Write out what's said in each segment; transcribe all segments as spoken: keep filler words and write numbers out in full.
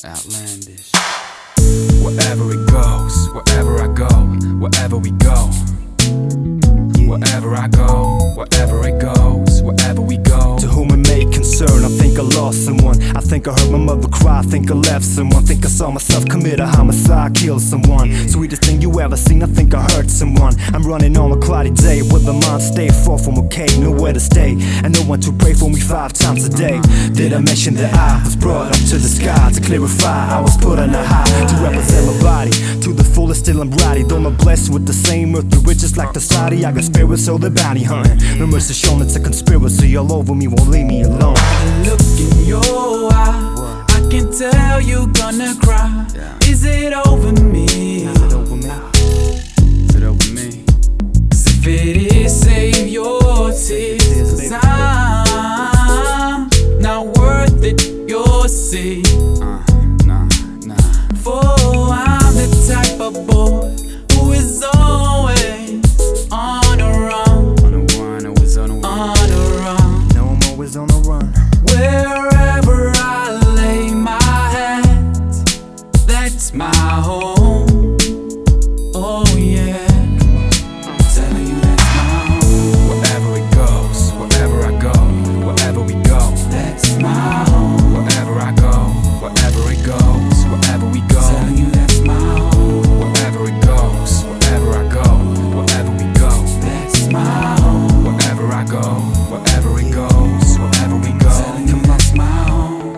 Outlandish. Wherever it goes, wherever I go, wherever we go. Wherever I go, wherever it goes, wherever we go. To whom it may concern, I think I lost someone. I think I heard my mother cry, I think I left someone. Think I saw myself commit a homicide, kill someone. Sweetest thing you ever seen, I think I hurt someone. I'm running on a cloudy day with a mind stay far from okay, nowhere to stay, and no one to pray for me five times a day. Did I mention that I was brought up to the sky to clarify? I was put on a high to represent my body to the fullest, still I'm ready. Though I'm blessed with the same earthly riches like the Saudi, I got spirits, so the bounty hunting. No mercy shown, it's a conspiracy all over me, won't leave me alone. Look in your eye, I can tell you gonna cry. Is it over me? Is it over me? Is it over me? 'Cause if it is, save your tears. 'Cause I'm not worth it, you'll see. Uh, nah, nah. For I'm the type of boy who is always on a run. On a run, I was on a run. On a run. No, I'm always on the run. Wherever I lay my head, that's my home. Oh yeah, I'm telling you that's my home. Wherever it goes, wherever I go, wherever we go. That's my home. Wherever I go, wherever it goes, wherever we go. I'm telling you that's my home. Wherever it goes, wherever I go, wherever we go. That's my home. Wherever I go, wherever it goes, wherever we go. I'm telling you that's my home.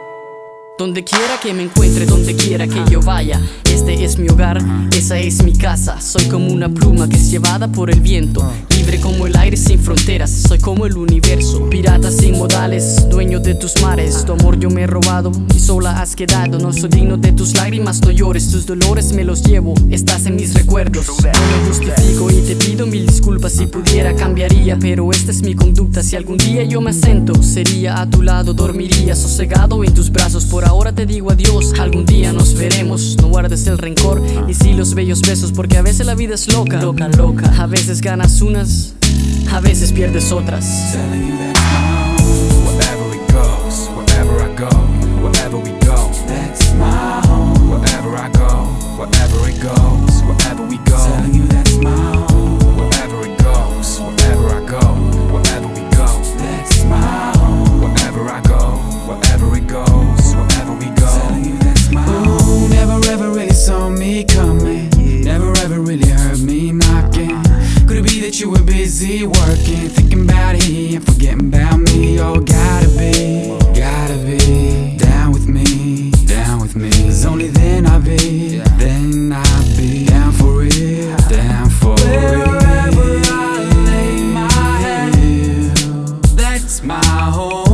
Donde quiera que me encuentre, donde quiera que yo vaya, este es mi hogar, esa es mi casa. Soy como una pluma que es llevada por el viento, libre como el aire sin fronteras. Soy como el universo, pirata sin modales, dueño de tus mares. Tu amor yo me he robado y sola has quedado. No soy digno de tus lágrimas, no llores, tus dolores me los llevo, estás en mis recuerdos. No me justifico y te pido mil disculpas, si pudiera cambiaría, pero esta es mi conducta. Si algún día yo me asento, sería a tu lado, dormiría sosegado en tus brazos. Por ahora te digo adiós, algún día nos veremos. No guardes el rencor y sí los bellos besos, porque a veces la vida es loca, loca, loca. A veces ganas unas, a veces pierdes otras. Telling you that's my home. Wherever it goes, wherever I go, wherever we go. That's my home. Wherever I go, wherever it goes, wherever we go. Telling you that's my home. Wherever it goes, wherever I go, wherever we go. That's my home. Wherever I go, wherever it goes, wherever we go. Telling you that's my home. Never ever really saw me coming. Never ever really heard me knocking. Could it be that you were busy working, thinking about he and forgetting about me? Oh, gotta be, gotta be down with me, down with me. 'Cause only then I'll be, then I'll be down for it, down for it. Wherever I lay my head, that's my home.